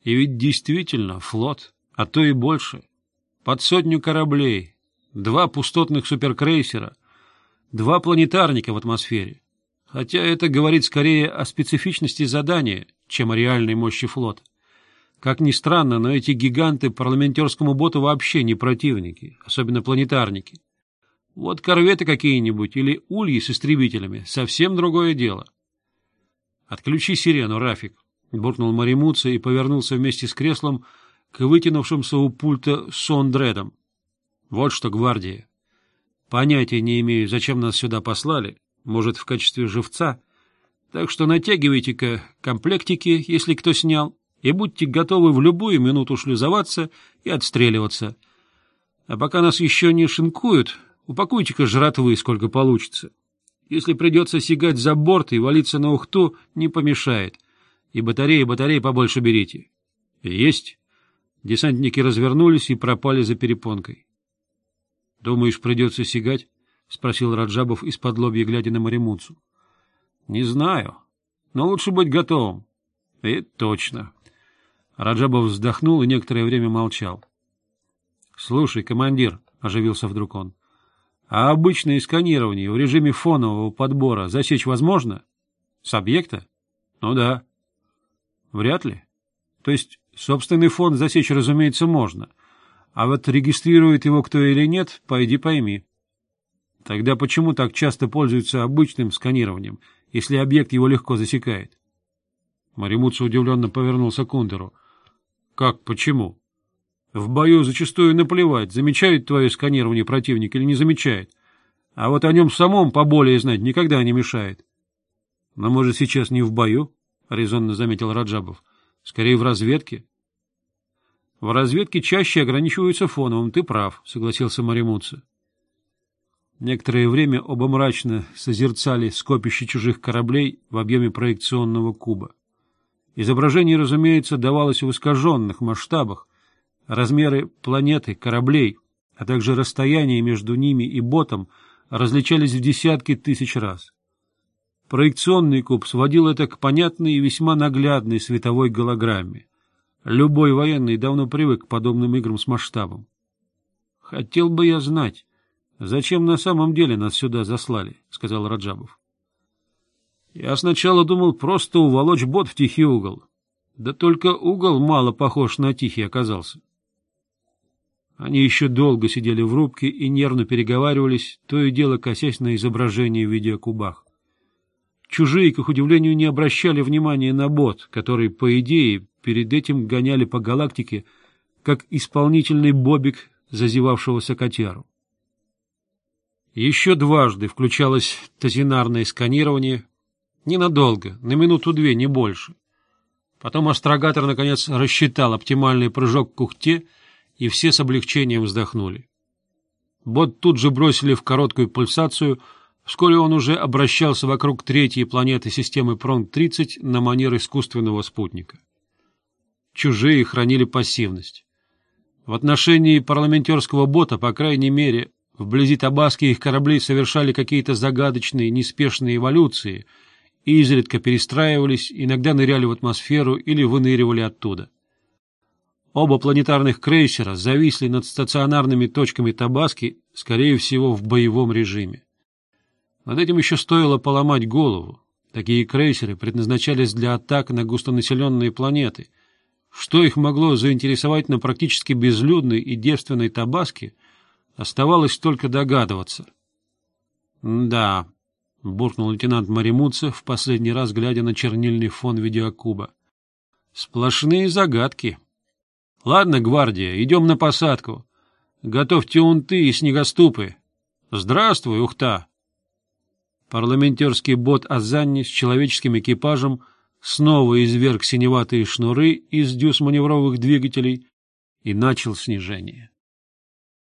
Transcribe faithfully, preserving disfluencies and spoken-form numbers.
И ведь действительно флот, а то и больше. Под сотню кораблей, два пустотных суперкрейсера, два планетарника в атмосфере. Хотя это говорит скорее о специфичности задания, чем о реальной мощи флота. Как ни странно, но эти гиганты парламентерскому боту вообще не противники, особенно планетарники. Вот корветы какие-нибудь или ульи с истребителями — совсем другое дело. — Отключи сирену, Рафик, — буркнул Маримутса и повернулся вместе с креслом к вытянувшимся у пульта Сондредам. — Вот что, гвардия. Понятия не имею, зачем нас сюда послали, может, в качестве живца, так что натягивайте-ка комплектики, если кто снял, и будьте готовы в любую минуту шлюзоваться и отстреливаться. А пока нас еще не шинкуют, упакуйте-ка жратвы, сколько получится. Если придется сигать за борт и валиться на Ухту, не помешает. И батареи, батареи побольше берите. Есть. Десантники развернулись и пропали за перепонкой. — Думаешь, придется сигать? — спросил Раджабов из-под лобья, глядя на Маримутсу. — Не знаю, но лучше быть готовым. — И точно. Раджабов вздохнул и некоторое время молчал. — Слушай, командир, — оживился вдруг он, — а обычное сканирование в режиме фонового подбора засечь возможно? С объекта? Ну да. Вряд ли. То есть собственный фон засечь, разумеется, можно, а вот регистрирует его кто или нет, пойди пойми. Тогда почему так часто пользуются обычным сканированием, если объект его легко засекает? Маримутса удивленно повернулся к Кундеру. — Как почему? В бою зачастую наплевать, замечает твое сканирование противник или не замечает, а вот о нем самом поболее знать никогда не мешает. — Но, может, сейчас не в бою? — резонно заметил Раджабов. — Скорее в разведке. — В разведке чаще ограничиваются фоновым, ты прав, — согласился Маримутса. Некоторое время оба мрачно созерцали скопище чужих кораблей в объеме проекционного куба. Изображение, разумеется, давалось в искаженных масштабах. Размеры планеты, кораблей, а также расстояние между ними и ботом различались в десятки тысяч раз. Проекционный куб сводил это к понятной и весьма наглядной световой голограмме. Любой военный давно привык к подобным играм с масштабом. — Хотел бы я знать, зачем на самом деле нас сюда заслали, — сказал Раджабов. Я сначала думал просто уволочь бот в тихий угол. Да только угол мало похож на тихий оказался. Они еще долго сидели в рубке и нервно переговаривались, то и дело косясь на изображение в видеокубах. Чужие, к их удивлению, не обращали внимания на бот, который, по идее, перед этим гоняли по галактике, как исполнительный бобик зазевавшегося котяру. Еще дважды включалось тазинарное сканирование, ненадолго, на минуту-две, не больше. Потом астрогатор, наконец, рассчитал оптимальный прыжок к Ухте, и все с облегчением вздохнули. Бот тут же бросили в короткую пульсацию, вскоре он уже обращался вокруг третьей планеты системы Пронг тридцать на манер искусственного спутника. Чужие хранили пассивность. В отношении парламентерского бота, по крайней мере, вблизи Табаски их корабли совершали какие-то загадочные, неспешные эволюции — и изредка перестраивались, иногда ныряли в атмосферу или выныривали оттуда. Оба планетарных крейсера зависли над стационарными точками Табаски, скорее всего, в боевом режиме. Над этим еще стоило поломать голову. Такие крейсеры предназначались для атак на густонаселенные планеты. Что их могло заинтересовать на практически безлюдной и девственной Табаске, оставалось только догадываться. Да... — буркнул лейтенант Маримутса, в последний раз глядя на чернильный фон видеокуба. — Сплошные загадки. — Ладно, гвардия, идем на посадку. Готовьте унты и снегоступы. Здравствуй, Ухта! Парламентерский бот Азанни с человеческим экипажем снова изверг синеватые шнуры из дюз маневровых двигателей и начал снижение.